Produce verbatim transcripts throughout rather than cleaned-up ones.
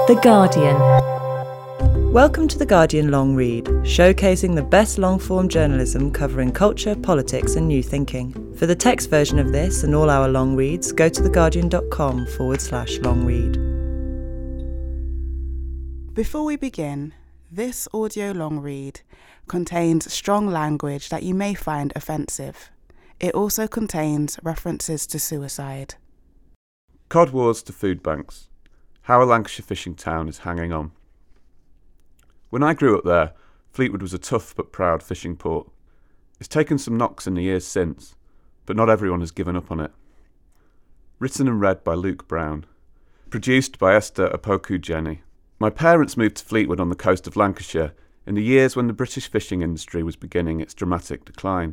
The Guardian. Welcome to The Guardian Long Read, showcasing the best long-form journalism covering culture, politics and new thinking. For the text version of this and all our long reads, go to theguardian.com forward slash long read. Before we begin, this audio long read contains strong language that you may find offensive. It also contains references to suicide. Cod wars to food banks. How a Lancashire fishing town is hanging on. When I grew up there, Fleetwood was a tough but proud fishing port. It's taken some knocks in the years since, but not everyone has given up on it. Written and read by Luke Brown. Produced by Esther Opoku-Jenny. My parents moved to Fleetwood on the coast of Lancashire in the years when the British fishing industry was beginning its dramatic decline.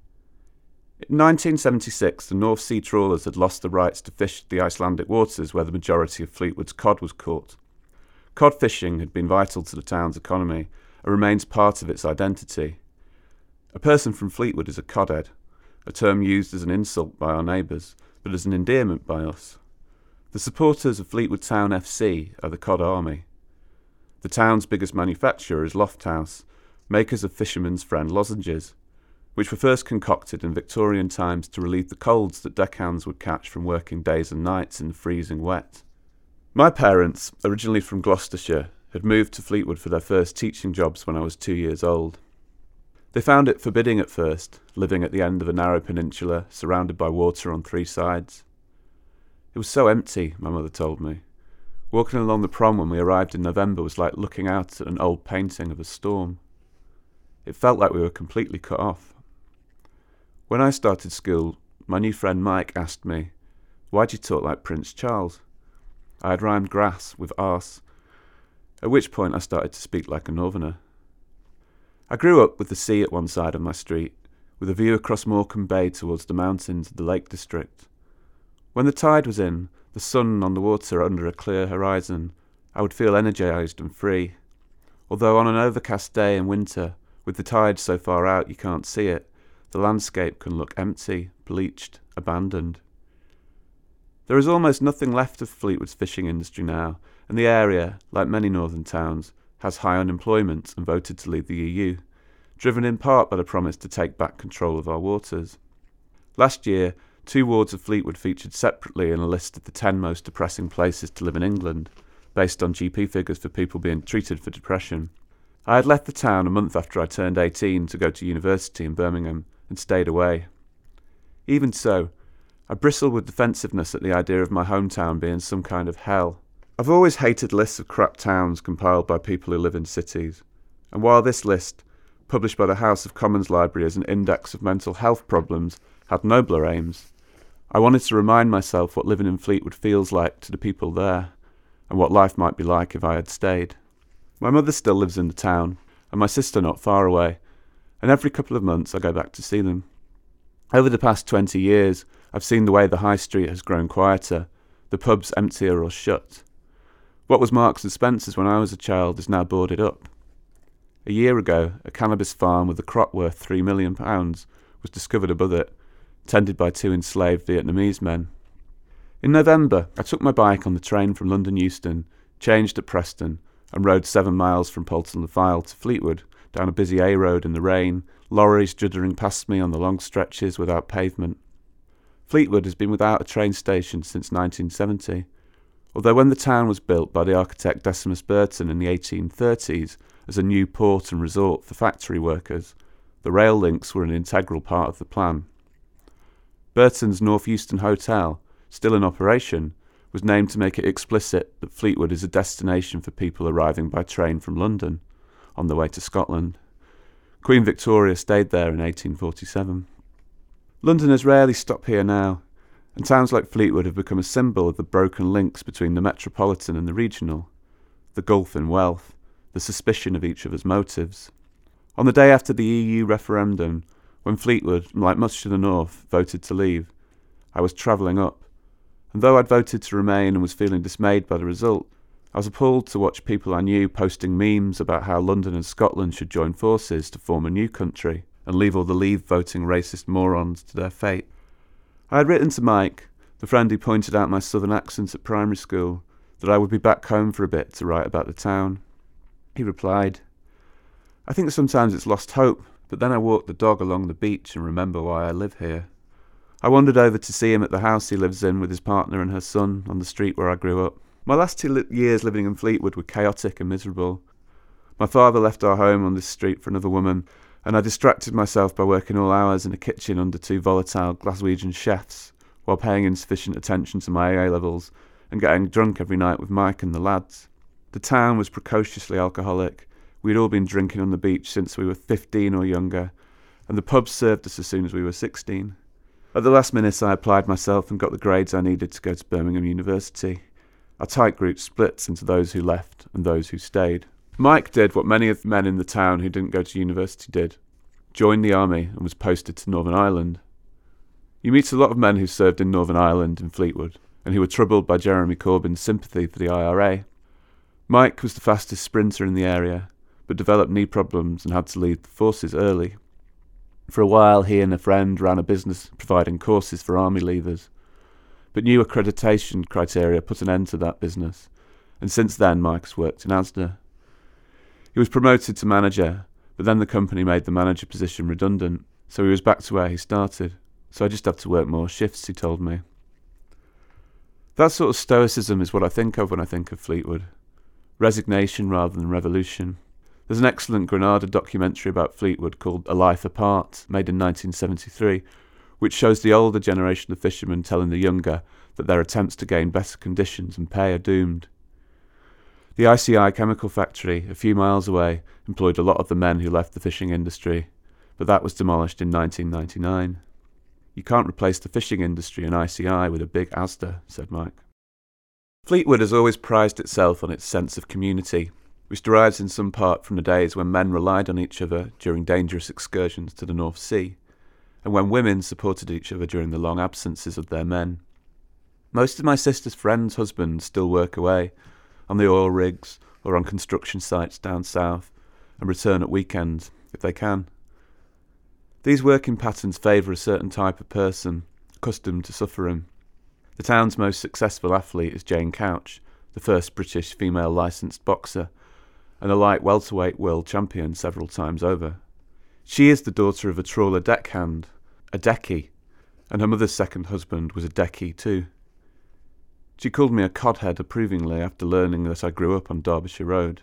In nineteen seventy-six, the North Sea trawlers had lost the rights to fish the Icelandic waters where the majority of Fleetwood's cod was caught. Cod fishing had been vital to the town's economy and remains part of its identity. A person from Fleetwood is a codhead, a term used as an insult by our neighbours, but as an endearment by us. The supporters of Fleetwood Town F C are the Cod Army. The town's biggest manufacturer is Lofthouse, makers of Fisherman's Friend lozenges, which were first concocted in Victorian times to relieve the colds that deckhands would catch from working days and nights in the freezing wet. My parents, originally from Gloucestershire, had moved to Fleetwood for their first teaching jobs when I was two years old. They found it forbidding at first, living at the end of a narrow peninsula, surrounded by water on three sides. It was so empty, my mother told me. Walking along the prom when we arrived in November was like looking out at an old painting of a storm. It felt like we were completely cut off. When I started school, my new friend Mike asked me, "Why do you talk like Prince Charles?" I had rhymed grass with arse, at which point I started to speak like a northerner. I grew up with the sea at one side of my street, with a view across Morecambe Bay towards the mountains of the Lake District. When the tide was in, the sun on the water under a clear horizon, I would feel energised and free. Although on an overcast day in winter, with the tide so far out you can't see it, the landscape can look empty, bleached, abandoned. There is almost nothing left of Fleetwood's fishing industry now, and the area, like many northern towns, has high unemployment and voted to leave the E U, driven in part by the promise to take back control of our waters. Last year, two wards of Fleetwood featured separately in a list of the ten most depressing places to live in England, based on G P figures for people being treated for depression. I had left the town a month after I turned eighteen to go to university in Birmingham, and stayed away. Even so, I bristle with defensiveness at the idea of my hometown being some kind of hell. I've always hated lists of crap towns compiled by people who live in cities, and while this list, published by the House of Commons Library as an index of mental health problems, had nobler aims, I wanted to remind myself what living in Fleetwood feels like to the people there, and what life might be like if I had stayed. My mother still lives in the town, and my sister not far away, and every couple of months I go back to see them. Over the past twenty years, I've seen the way the high street has grown quieter, the pubs emptier or shut. What was Marks and Spencer's when I was a child is now boarded up. A year ago, a cannabis farm with a crop worth three million pounds was discovered above it, tended by two enslaved Vietnamese men. In November, I took my bike on the train from London Euston, changed at Preston, and rode seven miles from Polton-le-File to Fleetwood, down a busy A road in the rain, lorries juddering past me on the long stretches without pavement. Fleetwood has been without a train station since nineteen seventy, although when the town was built by the architect Decimus Burton in the eighteen thirties as a new port and resort for factory workers, the rail links were an integral part of the plan. Burton's North Euston Hotel, still in operation, was named to make it explicit that Fleetwood is a destination for people arriving by train from London, on the way to Scotland. Queen Victoria stayed there in eighteen forty-seven. Londoners rarely stop here now, and towns like Fleetwood have become a symbol of the broken links between the metropolitan and the regional, the gulf in wealth, the suspicion of each other's motives. On the day after the E U referendum, when Fleetwood, like much to the north, voted to leave, I was travelling up, and though I'd voted to remain and was feeling dismayed by the result, I was appalled to watch people I knew posting memes about how London and Scotland should join forces to form a new country and leave all the Leave-voting racist morons to their fate. I had written to Mike, the friend who pointed out my southern accent at primary school, that I would be back home for a bit to write about the town. He replied, "I think sometimes it's lost hope, but then I walk the dog along the beach and remember why I live here." I wandered over to see him at the house he lives in with his partner and her son on the street where I grew up. My last two li- years living in Fleetwood were chaotic and miserable. My father left our home on this street for another woman, and I distracted myself by working all hours in a kitchen under two volatile Glaswegian chefs, while paying insufficient attention to my A levels and getting drunk every night with Mike and the lads. The town was precociously alcoholic. We'd all been drinking on the beach since we were fifteen or younger, and the pubs served us as soon as we were sixteen. At the last minute I applied myself and got the grades I needed to go to Birmingham University. Our tight group split into those who left and those who stayed. Mike did what many of the men in the town who didn't go to university did, joined the army and was posted to Northern Ireland. You meet a lot of men who served in Northern Ireland and Fleetwood, and who were troubled by Jeremy Corbyn's sympathy for the I R A. Mike was the fastest sprinter in the area, but developed knee problems and had to leave the forces early. For a while he and a friend ran a business providing courses for army leavers, but new accreditation criteria put an end to that business, and since then Mike has worked in Asda. He was promoted to manager, but then the company made the manager position redundant, so he was back to where he started. So I just have to work more shifts, he told me. That sort of stoicism is what I think of when I think of Fleetwood. Resignation rather than revolution. There's an excellent Granada documentary about Fleetwood called A Life Apart, made in nineteen seventy-three, which shows the older generation of fishermen telling the younger that their attempts to gain better conditions and pay are doomed. The I C I chemical factory, a few miles away, employed a lot of the men who left the fishing industry, but that was demolished in nineteen ninety-nine. You can't replace the fishing industry and I C I with a big Asda, said Mike. Fleetwood has always prized itself on its sense of community, which derives in some part from the days when men relied on each other during dangerous excursions to the North Sea, and when women supported each other during the long absences of their men. Most of my sister's friends' husbands still work away, on the oil rigs or on construction sites down south, and return at weekends, if they can. These working patterns favour a certain type of person, accustomed to suffering. The town's most successful athlete is Jane Couch, the first British female licensed boxer, and a light welterweight world champion several times over. She is the daughter of a trawler deckhand, a deckie, and her mother's second husband was a deckie too. She called me a codhead approvingly after learning that I grew up on Derbyshire Road.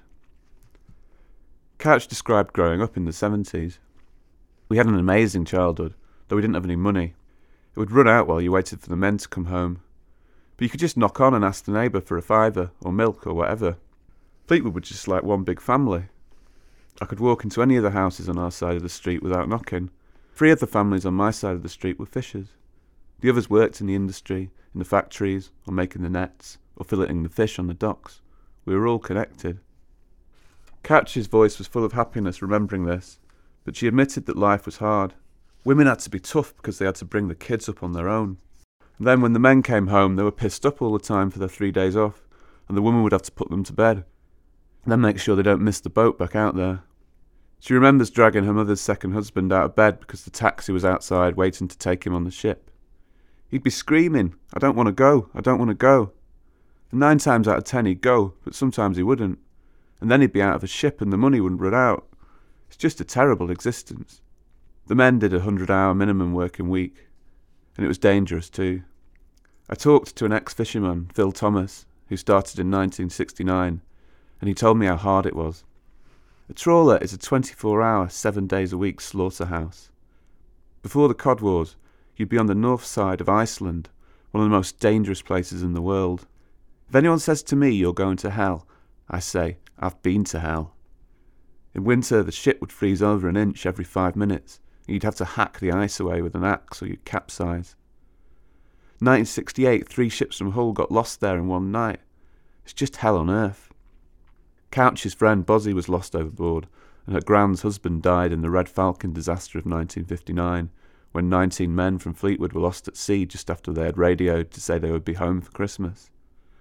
Couch described growing up in the seventies. We had an amazing childhood, though we didn't have any money. It would run out while you waited for the men to come home. But you could just knock on and ask the neighbour for a fiver, or milk, or whatever. Fleetwood was just like one big family. I could walk into any of the houses on our side of the street without knocking. Three of the families on my side of the street were fishers. The others worked in the industry, in the factories, or making the nets, or filleting the fish on the docks. We were all connected. Couch's voice was full of happiness remembering this, but she admitted that life was hard. Women had to be tough because they had to bring the kids up on their own. And then when the men came home, they were pissed up all the time for their three days off, and the woman would have to put them to bed, and then make sure they don't miss the boat back out there. She remembers dragging her mother's second husband out of bed because the taxi was outside waiting to take him on the ship. He'd be screaming, "I don't want to go, I don't want to go." And nine times out of ten he'd go, but sometimes he wouldn't. And then he'd be out of a ship and the money wouldn't run out. It's just a terrible existence. The men did a hundred-hour minimum working week, and it was dangerous too. I talked to an ex-fisherman, Phil Thomas, who started in nineteen sixty-nine, and he told me how hard it was. A trawler is a twenty-four hour, seven days a week slaughterhouse. Before the Cod Wars, you'd be on the north side of Iceland, one of the most dangerous places in the world. If anyone says to me you're going to hell, I say, I've been to hell. In winter, the ship would freeze over an inch every five minutes, and you'd have to hack the ice away with an axe or you'd capsize. nineteen sixty-eight, three ships from Hull got lost there in one night. It's just hell on earth. Couch's friend Bozzy was lost overboard, and her grand's husband died in the Red Falcon disaster of nineteen fifty-nine, when nineteen men from Fleetwood were lost at sea just after they had radioed to say they would be home for Christmas.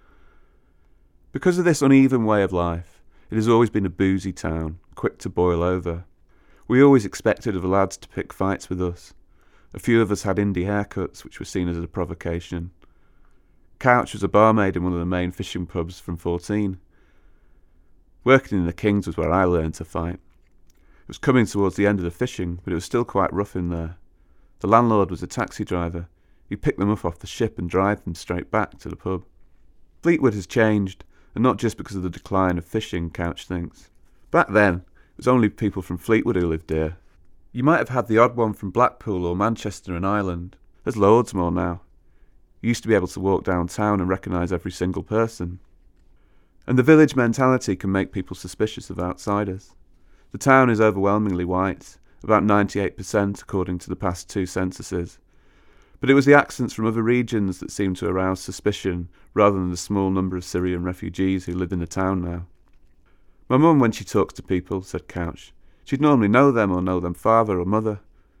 Because of this uneven way of life, it has always been a boozy town, quick to boil over. We always expected of the lads to pick fights with us. A few of us had indie haircuts, which were seen as a provocation. Couch was a barmaid in one of the main fishing pubs from fourteen. Working in the Kings was where I learned to fight. It was coming towards the end of the fishing, but it was still quite rough in there. The landlord was a taxi driver. He'd pick them up off the ship and drive them straight back to the pub. Fleetwood has changed, and not just because of the decline of fishing, Couch thinks. Back then, it was only people from Fleetwood who lived here. You might have had the odd one from Blackpool or Manchester and Ireland. There's loads more now. You used to be able to walk downtown and recognise every single person. And the village mentality can make people suspicious of outsiders. The town is overwhelmingly white, about ninety-eight percent according to the past two censuses. But it was the accents from other regions that seemed to arouse suspicion, rather than the small number of Syrian refugees who live in the town now. My mum, when she talks to people, said Couch, she'd normally know them or know them father or mother.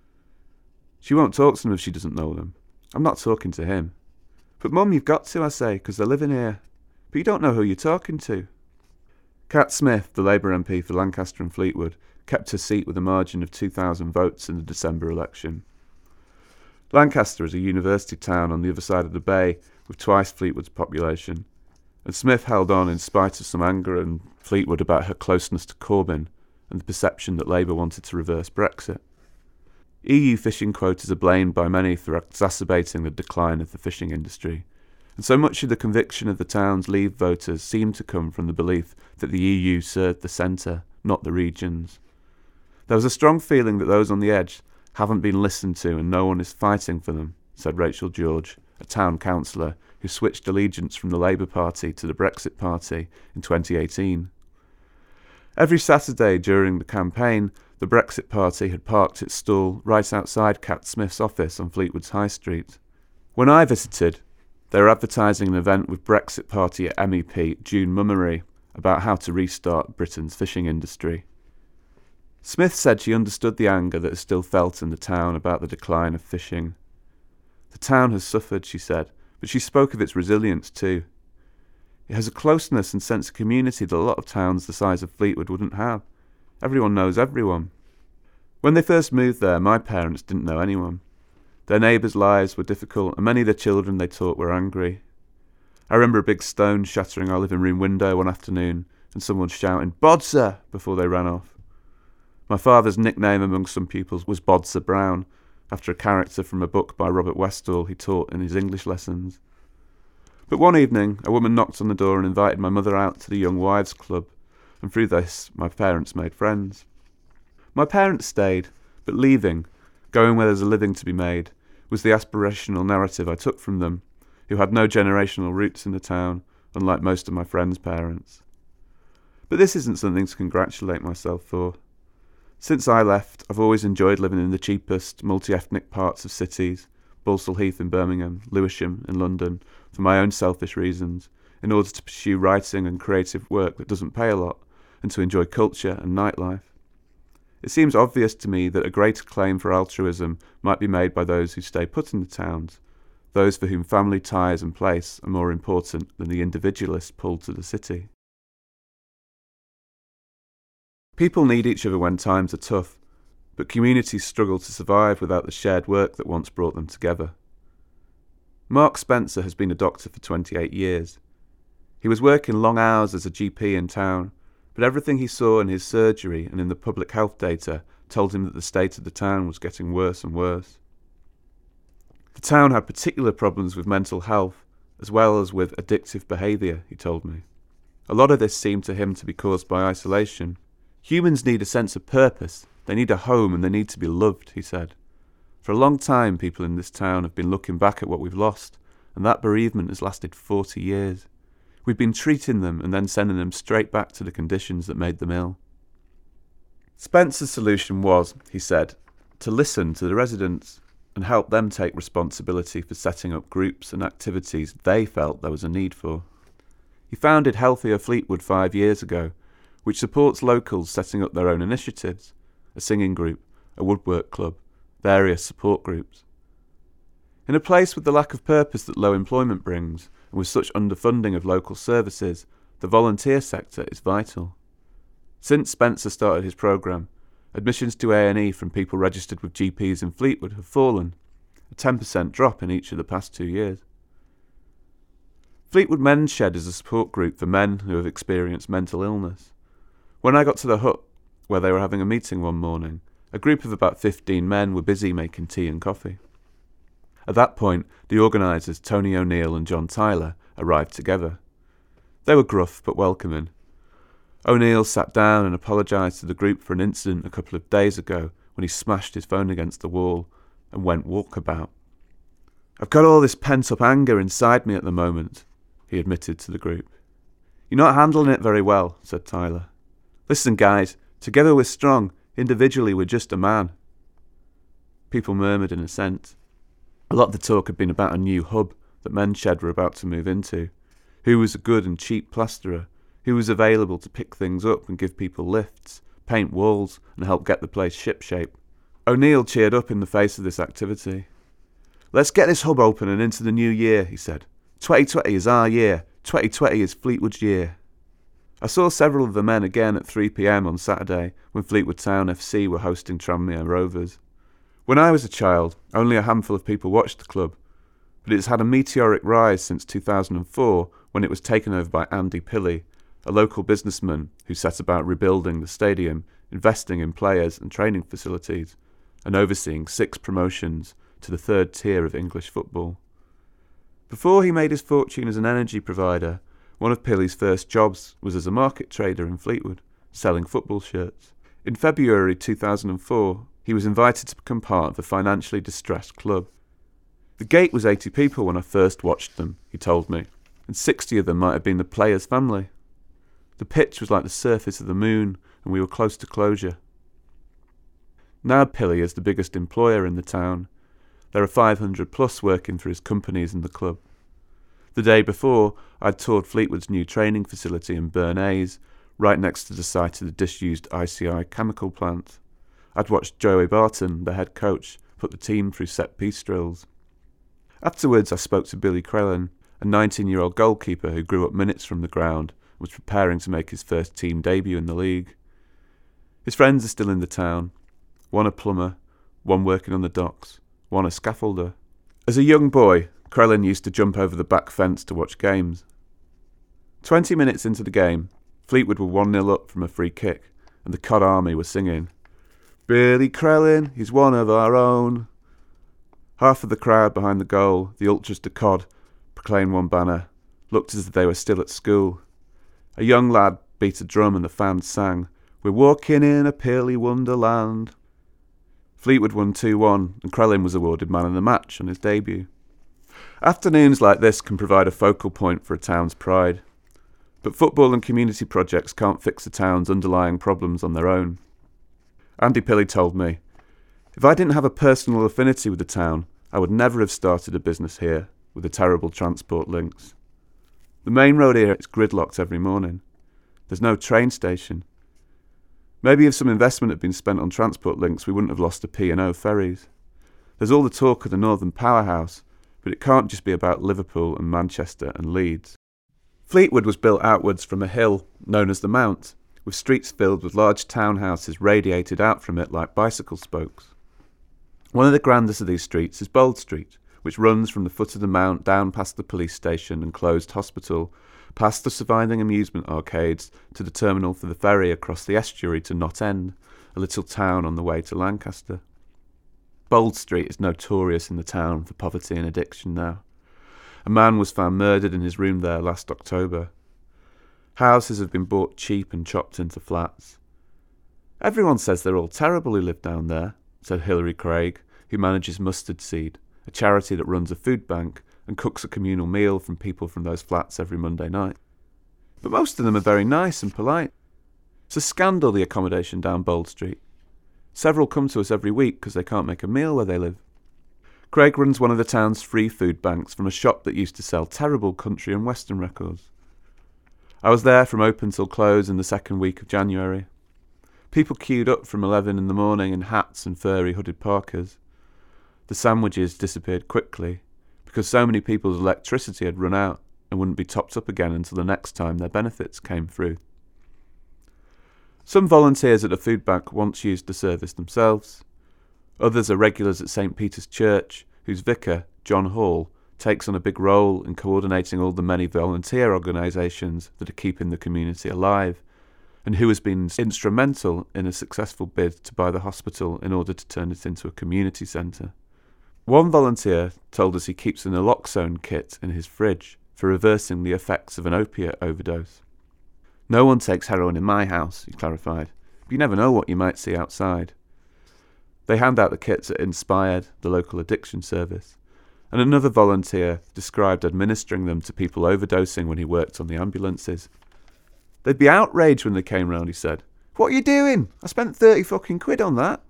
She won't talk to them if she doesn't know them. I'm not talking to him. But Mum, you've got to, I say, because they're living here. But you don't know who you're talking to. Cat Smith, the Labour M P for Lancaster and Fleetwood, kept her seat with a margin of two thousand votes in the December election. Lancaster is a university town on the other side of the bay, with twice Fleetwood's population, and Smith held on in spite of some anger in Fleetwood about her closeness to Corbyn and the perception that Labour wanted to reverse Brexit. E U fishing quotas are blamed by many for exacerbating the decline of the fishing industry, and so much of the conviction of the town's Leave voters seemed to come from the belief that the E U served the centre, not the regions. There was a strong feeling that those on the edge haven't been listened to and no one is fighting for them, said Rachel George, a town councillor who switched allegiance from the Labour Party to the Brexit Party in twenty eighteen. Every Saturday during the campaign, the Brexit Party had parked its stall right outside Cat Smith's office on Fleetwood's High Street. When I visited, they were advertising an event with Brexit Party M E P June Mummery about how to restart Britain's fishing industry. Smith said she understood the anger that is still felt in the town about the decline of fishing. The town has suffered, she said, but she spoke of its resilience too. It has a closeness and sense of community that a lot of towns the size of Fleetwood wouldn't have. Everyone knows everyone. When they first moved there, my parents didn't know anyone. Their neighbours' lives were difficult, and many of the children they taught were angry. I remember a big stone shattering our living room window one afternoon, and someone shouting, "Bodser!" before they ran off. My father's nickname among some pupils was Bodser Brown, after a character from a book by Robert Westall he taught in his English lessons. But one evening, a woman knocked on the door and invited my mother out to the Young Wives Club, and through this, my parents made friends. My parents stayed, but leaving, going where there's a living to be made, was the aspirational narrative I took from them, who had no generational roots in the town, unlike most of my friends' parents. But this isn't something to congratulate myself for. Since I left, I've always enjoyed living in the cheapest, multi-ethnic parts of cities, Balsall Heath in Birmingham, Lewisham in London, for my own selfish reasons, in order to pursue writing and creative work that doesn't pay a lot, and to enjoy culture and nightlife. It seems obvious to me that a greater claim for altruism might be made by those who stay put in the towns, those for whom family ties and place are more important than the individualists pulled to the city. People need each other when times are tough, but communities struggle to survive without the shared work that once brought them together. Mark Spencer has been a doctor for twenty-eight years. He was working long hours as a G P in town, but everything he saw in his surgery and in the public health data told him that the state of the town was getting worse and worse. The town had particular problems with mental health, as well as with addictive behaviour, he told me. A lot of this seemed to him to be caused by isolation. Humans need a sense of purpose, they need a home and they need to be loved, he said. For a long time, people in this town have been looking back at what we've lost, and that bereavement has lasted forty years. We've been treating them and then sending them straight back to the conditions that made them ill. Spencer's solution was, he said, to listen to the residents and help them take responsibility for setting up groups and activities they felt there was a need for. He founded Healthier Fleetwood five years ago, which supports locals setting up their own initiatives, a singing group, a woodwork club, various support groups. In a place with the lack of purpose that low employment brings, and with such underfunding of local services, the volunteer sector is vital. Since Spencer started his programme, admissions to A and E from people registered with G Ps in Fleetwood have fallen, a ten percent drop in each of the past two years. Fleetwood Men's Shed is a support group for men who have experienced mental illness. When I got to the hut, where they were having a meeting one morning, a group of about fifteen men were busy making tea and coffee. At that point, the organisers, Tony O'Neill and John Tyler, arrived together. They were gruff but welcoming. O'Neill sat down and apologised to the group for an incident a couple of days ago when he smashed his phone against the wall and went walkabout. "I've got all this pent-up anger inside me at the moment," he admitted to the group. "You're not handling it very well," said Tyler. "Listen, guys, together we're strong, individually we're just a man." People murmured in assent. A lot of the talk had been about a new hub that Men's Shed were about to move into. Who was a good and cheap plasterer? Who was available to pick things up and give people lifts, paint walls, and help get the place shipshape? O'Neill cheered up in the face of this activity. "Let's get this hub open and into the new year," he said. twenty twenty is our year. twenty twenty is Fleetwood's year." I saw several of the men again at three p.m. on Saturday when Fleetwood Town F C were hosting Tranmere Rovers. When I was a child, only a handful of people watched the club, but it has had a meteoric rise since two thousand four when it was taken over by Andy Pilley, a local businessman who set about rebuilding the stadium, investing in players and training facilities, and overseeing six promotions to the third tier of English football. Before he made his fortune as an energy provider, one of Pilley's first jobs was as a market trader in Fleetwood, selling football shirts. In February two thousand four, he was invited to become part of the financially distressed club. "The gate was eighty people when I first watched them," he told me, "and sixty of them might have been the players' family. The pitch was like the surface of the moon, and we were close to closure." Now Pilley is the biggest employer in the town. There are five hundred plus working for his companies in the club. The day before, I'd toured Fleetwood's new training facility in Bernays, right next to the site of the disused I C I chemical plant. I'd watched Joey Barton, the head coach, put the team through set-piece drills. Afterwards, I spoke to Billy Crellin, a nineteen-year-old goalkeeper who grew up minutes from the ground and was preparing to make his first team debut in the league. His friends are still in the town, one a plumber, one working on the docks, one a scaffolder. As a young boy, Crellin used to jump over the back fence to watch games. Twenty minutes into the game, Fleetwood were one nil up from a free kick, and the Cod Army were singing, "Billy Crellin, he's one of our own." Half of the crowd behind the goal, the Ultras de Cod, proclaimed one banner, looked as if they were still at school. A young lad beat a drum and the fans sang, "We're walking in a pearly wonderland." Fleetwood won two one, and Crellin was awarded man of the match on his debut. Afternoons like this can provide a focal point for a town's pride. But football and community projects can't fix a town's underlying problems on their own. Andy Pilley told me, "If I didn't have a personal affinity with the town, I would never have started a business here with the terrible transport links. The main road here is gridlocked every morning. There's no train station. Maybe if some investment had been spent on transport links, we wouldn't have lost the P and O ferries. There's all the talk of the Northern Powerhouse, but it can't just be about Liverpool and Manchester and Leeds." Fleetwood was built outwards from a hill known as the Mount, with streets filled with large townhouses radiated out from it like bicycle spokes. One of the grandest of these streets is Bold Street, which runs from the foot of the Mount down past the police station and closed hospital, past the surviving amusement arcades to the terminal for the ferry across the estuary to Knott End, a little town on the way to Lancaster. Bold Street is notorious in the town for poverty and addiction now. A man was found murdered in his room there last October. Houses have been bought cheap and chopped into flats. "Everyone says they're all terrible who live down there," said Hilary Craig, who manages Mustard Seed, a charity that runs a food bank and cooks a communal meal from people from those flats every Monday night. "But most of them are very nice and polite. It's a scandal, the accommodation down Bold Street. Several come to us every week because they can't make a meal where they live." Craig runs one of the town's free food banks from a shop that used to sell terrible country and western records. I was there from open till close in the second week of January. People queued up from eleven in the morning in hats and furry hooded parkas. The sandwiches disappeared quickly because so many people's electricity had run out and wouldn't be topped up again until the next time their benefits came through. Some volunteers at the food bank once used the service themselves. Others are regulars at Saint Peter's Church, whose vicar, John Hall, takes on a big role in coordinating all the many volunteer organisations that are keeping the community alive, and who has been instrumental in a successful bid to buy the hospital in order to turn it into a community centre. One volunteer told us he keeps an naloxone kit in his fridge for reversing the effects of an opiate overdose. No one takes heroin in my house, he clarified, but you never know what you might see outside. They hand out the kits at Inspired, the local addiction service, and another volunteer described administering them to people overdosing when he worked on the ambulances. They'd be outraged when they came round, he said. What are you doing? I spent thirty fucking quid on that.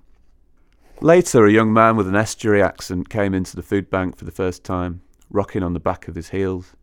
Later, a young man with an estuary accent came into the food bank for the first time, rocking on the back of his heels.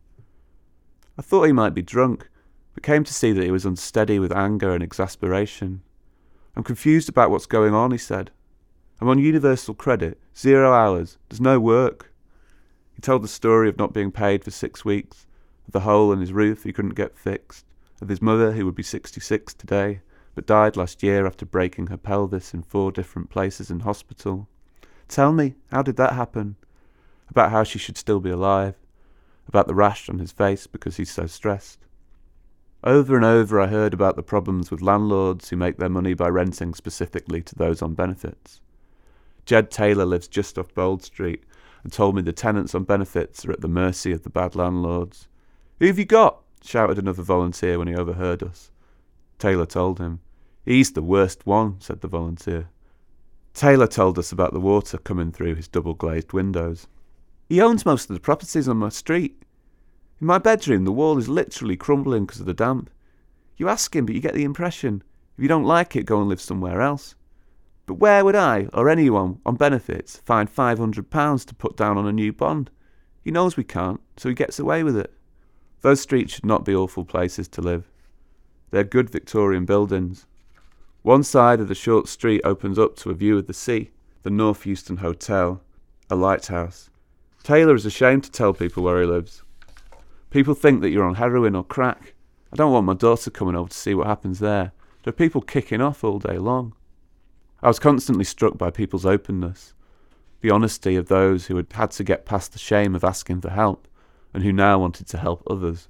I thought he might be drunk, but came to see that he was unsteady with anger and exasperation. I'm confused about what's going on, he said. I'm on universal credit, zero hours, there's no work. He told the story of not being paid for six weeks, of the hole in his roof he couldn't get fixed, of his mother who would be sixty-six today, but died last year after breaking her pelvis in four different places in hospital. Tell me, how did that happen? About how she should still be alive, about the rash on his face because he's so stressed. Over and over I heard about the problems with landlords who make their money by renting specifically to those on benefits. Jed Taylor lives just off Bold Street and told me the tenants on benefits are at the mercy of the bad landlords. Who have you got? Shouted another volunteer when he overheard us. Taylor told him. He's the worst one, said the volunteer. Taylor told us about the water coming through his double-glazed windows. He owns most of the properties on my street. In my bedroom, the wall is literally crumbling because of the damp. You ask him, but you get the impression, if you don't like it, go and live somewhere else. But where would I, or anyone, on benefits, find five hundred pounds to put down on a new bond? He knows we can't, so he gets away with it. Those streets should not be awful places to live. They're good Victorian buildings. One side of the short street opens up to a view of the sea, the North Euston Hotel, a lighthouse. Taylor is ashamed to tell people where he lives. People think that you're on heroin or crack. I don't want my daughter coming over to see what happens there. There are people kicking off all day long. I was constantly struck by people's openness, the honesty of those who had had to get past the shame of asking for help, and who now wanted to help others.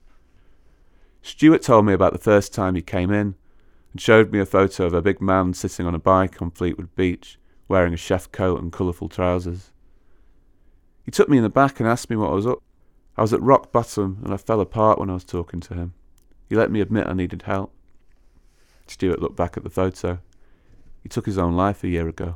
Stuart told me about the first time he came in, and showed me a photo of a big man sitting on a bike on Fleetwood Beach, wearing a chef coat and colourful trousers. He took me in the back and asked me what I was up. I was at rock bottom and I fell apart when I was talking to him. He let me admit I needed help. Stuart looked back at the photo. He took his own life a year ago.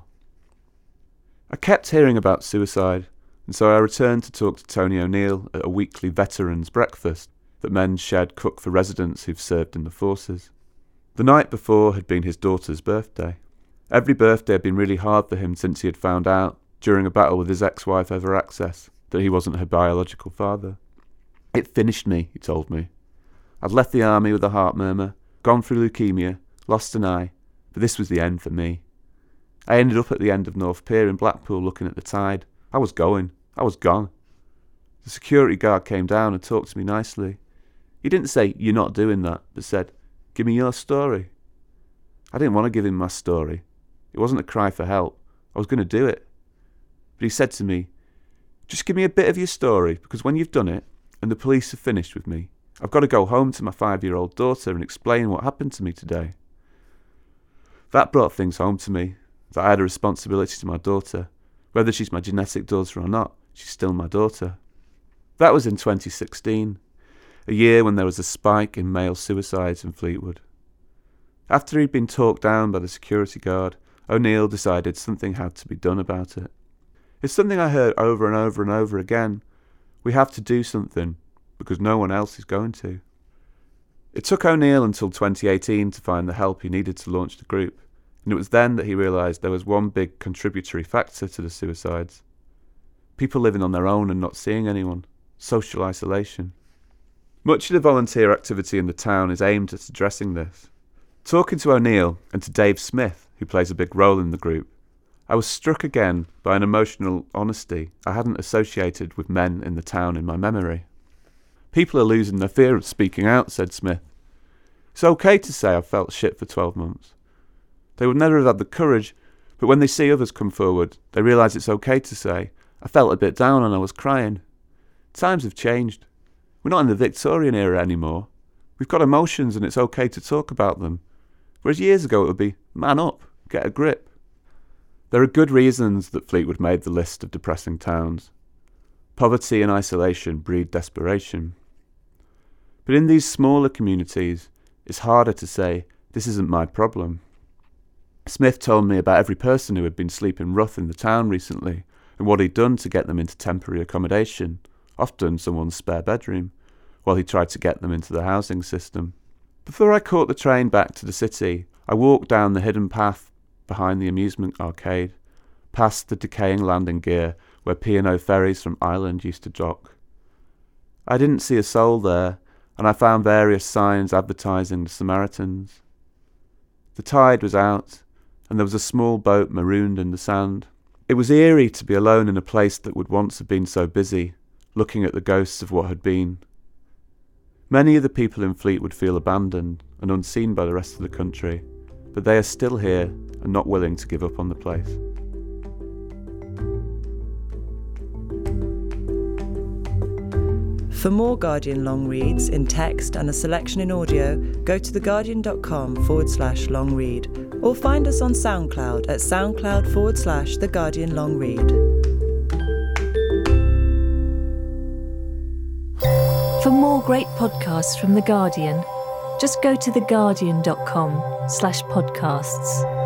I kept hearing about suicide, and so I returned to talk to Tony O'Neill at a weekly veterans breakfast that men shed cook for residents who've served in the forces. The night before had been his daughter's birthday. Every birthday had been really hard for him since he had found out, during a battle with his ex-wife over access, that he wasn't her biological father. It finished me, he told me. I'd left the army with a heart murmur, gone through leukemia, lost an eye, but this was the end for me. I ended up at the end of North Pier in Blackpool looking at the tide. I was going. I was gone. The security guard came down and talked to me nicely. He didn't say, "You're not doing that," but said, "Give me your story." I didn't want to give him my story. It wasn't a cry for help. I was going to do it. But he said to me, "Just give me a bit of your story, because when you've done it, and the police have finished with me, I've got to go home to my five-year-old daughter and explain what happened to me today." That brought things home to me, that I had a responsibility to my daughter. Whether she's my genetic daughter or not, she's still my daughter. That was in twenty sixteen, a year when there was a spike in male suicides in Fleetwood. After he'd been talked down by the security guard, O'Neill decided something had to be done about it. It's something I heard over and over and over again. We have to do something, because no one else is going to. It took O'Neill until twenty eighteen to find the help he needed to launch the group, and it was then that he realised there was one big contributory factor to the suicides. People living on their own and not seeing anyone. Social isolation. Much of the volunteer activity in the town is aimed at addressing this. Talking to O'Neill and to Dave Smith, who plays a big role in the group, I was struck again by an emotional honesty I hadn't associated with men in the town in my memory. "People are losing their fear of speaking out," said Smith. "It's okay to say I've felt shit for twelve months. They would never have had the courage, but when they see others come forward, they realise it's okay to say, I felt a bit down and I was crying. Times have changed. We're not in the Victorian era anymore. We've got emotions and it's okay to talk about them. Whereas years ago it would be, man up, get a grip. There are good reasons that Fleetwood made the list of depressing towns. Poverty and isolation breed desperation. But in these smaller communities, it's harder to say, this isn't my problem. Smith told me about every person who had been sleeping rough in the town recently and what he'd done to get them into temporary accommodation, often someone's spare bedroom, while he tried to get them into the housing system. Before I caught the train back to the city, I walked down the hidden path behind the amusement arcade, past the decaying landing gear where P and O ferries from Ireland used to dock. I didn't see a soul there, and I found various signs advertising the Samaritans. The tide was out, and there was a small boat marooned in the sand. It was eerie to be alone in a place that would once have been so busy, looking at the ghosts of what had been. Many of the people in Fleetwood feel abandoned and unseen by the rest of the country, but they are still here and not willing to give up on the place. For more Guardian long reads in text and a selection in audio, go to theguardian.com forward slash long read or find us on SoundCloud at soundcloud forward slash The Guardian Long Read. For more great podcasts from The Guardian, just go to theguardian.com slash podcasts.